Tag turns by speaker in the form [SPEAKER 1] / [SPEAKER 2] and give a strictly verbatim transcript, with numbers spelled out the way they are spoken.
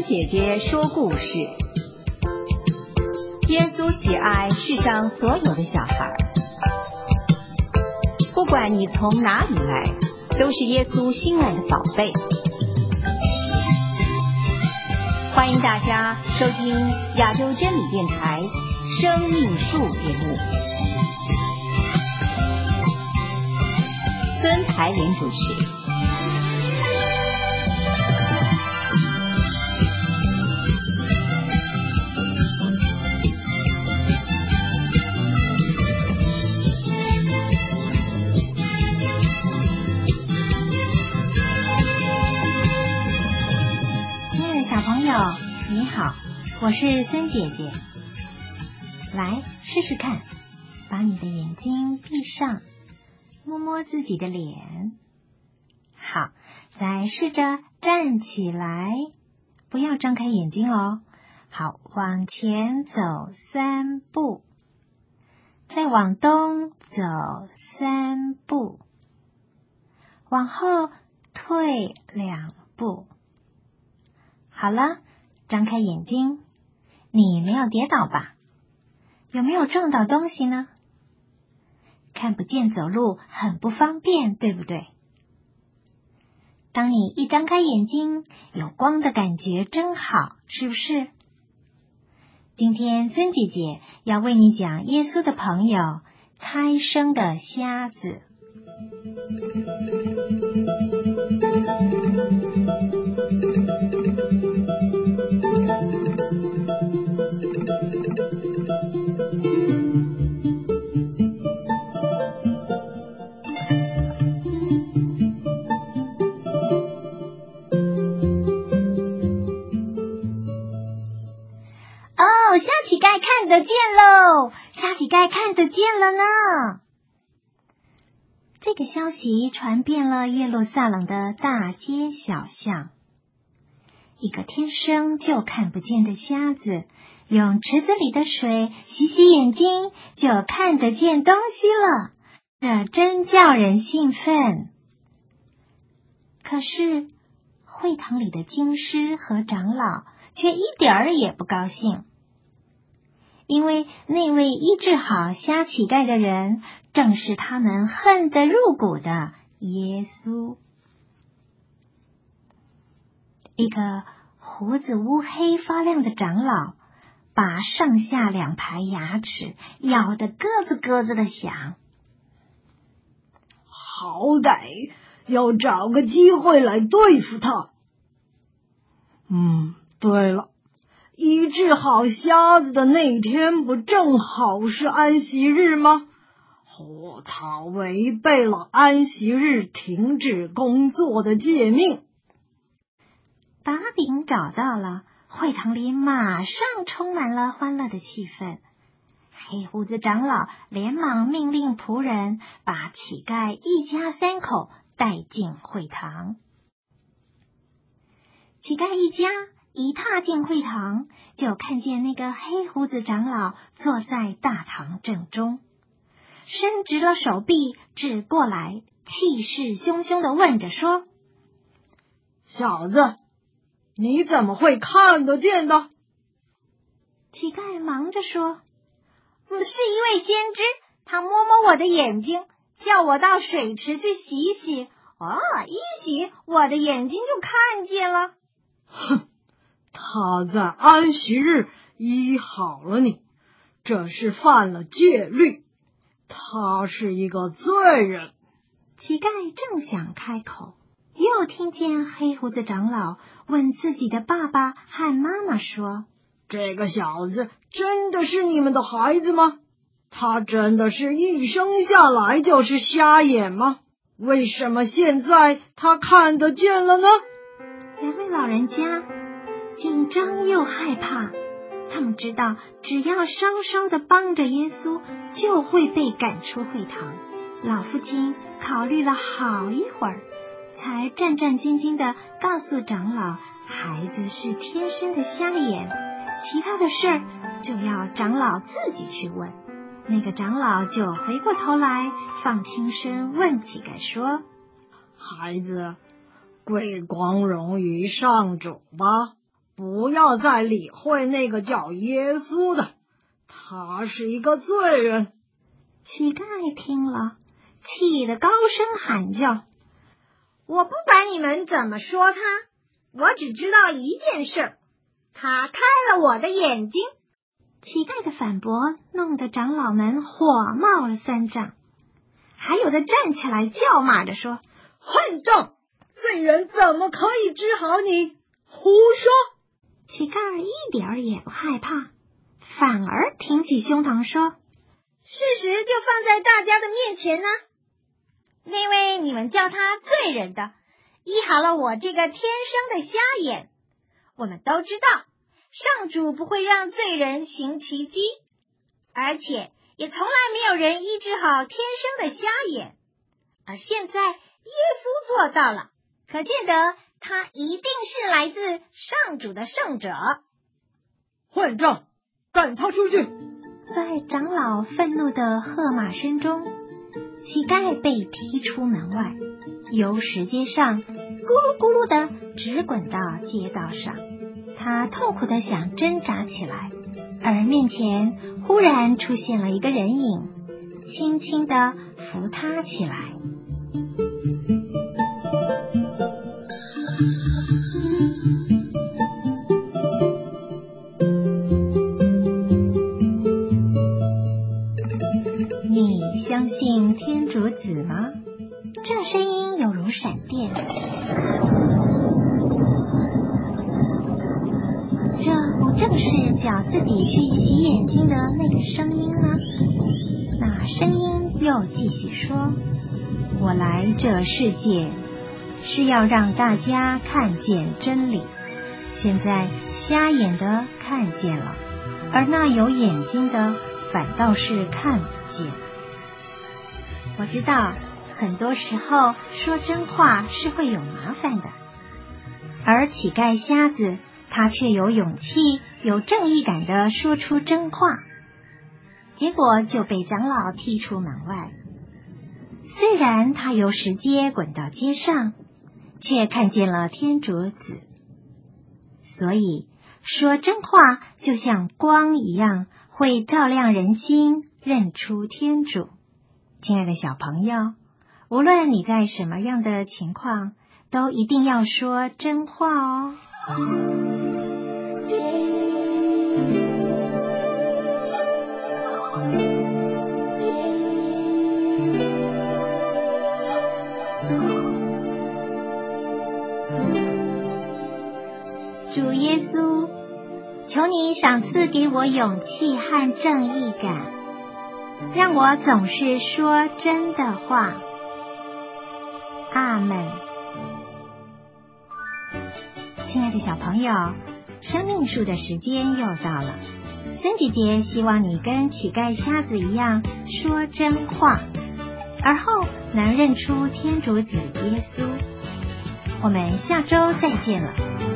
[SPEAKER 1] 姐姐说故事。耶稣喜爱世上所有的小孩，不管你从哪里来，都是耶稣心爱的宝贝。欢迎大家收听亚洲真理电台生命树节目，孙台莲主持。
[SPEAKER 2] 你好，我是孙姐姐。来试试看，把你的眼睛闭上，摸摸自己的脸。好，再试着站起来，不要张开眼睛哦。好，往前走三步，再往东走三步，往后退两步。好了，张开眼睛，你没有跌倒吧？有没有撞到东西呢？看不见走路很不方便，对不对？当你一张开眼睛，有光的感觉真好，是不是？今天孙姐姐要为你讲耶稣的朋友猜生的瞎子。瞎乞丐看得见喽！瞎乞丐看得见了呢！这个消息传遍了耶路撒冷的大街小巷。一个天生就看不见的瞎子，用池子里的水洗洗眼睛，就看得见东西了，这真叫人兴奋。可是会堂里的经师和长老却一点儿也不高兴。因为那位医治好瞎乞丐的人，正是他们恨得入骨的耶稣。一个胡子乌黑发亮的长老，把上下两排牙齿咬得咯吱咯吱的响。
[SPEAKER 3] 好歹要找个机会来对付他。嗯，对了。医治好瞎子的那天不正好是安息日吗？哦，他违背了安息日停止工作的诫命。
[SPEAKER 2] 把柄找到了，会堂里马上充满了欢乐的气氛。黑胡子长老连忙命令仆人把乞丐一家三口带进会堂。乞丐一家一踏进会堂，就看见那个黑胡子长老坐在大堂正中，伸直了手臂指过来，气势汹汹地问着说：
[SPEAKER 3] 小子，你怎么会看得见的？
[SPEAKER 2] 乞丐忙着说：是一位先知，他摸摸我的眼睛，叫我到水池去洗洗，哦，一洗我的眼睛就看见了。
[SPEAKER 3] 哼，他在安息日医好了你，这是犯了戒律，他是一个罪人。
[SPEAKER 2] 乞丐正想开口，又听见黑胡子长老问自己的爸爸和妈妈说：
[SPEAKER 3] 这个小子真的是你们的孩子吗？他真的是一生下来就是瞎眼吗？为什么现在他看得见了呢？
[SPEAKER 2] 两位老人家紧张又害怕，他们知道只要稍稍的帮着耶稣，就会被赶出会堂。老父亲考虑了好一会儿，才战战兢兢的告诉长老，孩子是天生的瞎眼，其他的事儿就要长老自己去问。那个长老就回过头来，放轻声问乞丐说：
[SPEAKER 3] 孩子，归光荣于上主吧， 不要再理会那个叫耶稣的，他是一个罪人。
[SPEAKER 2] 乞丐听了，气得高声喊叫：
[SPEAKER 4] 我不管你们怎么说他，我只知道一件事，他开了我的眼睛。
[SPEAKER 2] 乞丐的反驳弄得长老们火冒了三丈，还有的站起来叫骂着说：
[SPEAKER 3] 混账！罪人怎么可以治好你？胡说！
[SPEAKER 2] 乞丐一点儿也不害怕，反而挺起胸膛说：
[SPEAKER 4] 事实就放在大家的面前呢、啊。那位你们叫他罪人的，医好了我这个天生的瞎眼。我们都知道，上主不会让罪人行奇迹，而且也从来没有人医治好天生的瞎眼。而现在耶稣做到了，可见得他一定是来自上主的圣者。
[SPEAKER 3] 混账！赶他出去！
[SPEAKER 2] 在长老愤怒的喝骂声中，乞丐被踢出门外，由石阶上咕噜咕噜的直滚到街道上。他痛苦的想挣扎起来，而面前忽然出现了一个人影，轻轻的扶他起来。你相信天主子吗？这声音有如闪电。这不正是叫自己去洗眼睛的那个声音吗？那声音又继续说：我来这世界是要让大家看见真理，现在瞎眼的看见了，而那有眼睛的反倒是看不见。我知道很多时候说真话是会有麻烦的，而乞丐瞎子他却有勇气有正义感的说出真话，结果就被长老踢出门外。虽然他由石阶滚到街上，却看见了天主子。所以说真话就像光一样，会照亮人心，认出天主。亲爱的小朋友，无论你在什么样的情况，都一定要说真话哦。主耶稣，求你赏赐给我勇气和正义感，让我总是说真的话。阿们。亲爱的小朋友，生命树的时间又到了。森姐姐希望你跟乞丐瞎子一样说真话，而后能认出天主子耶稣。我们下周再见了。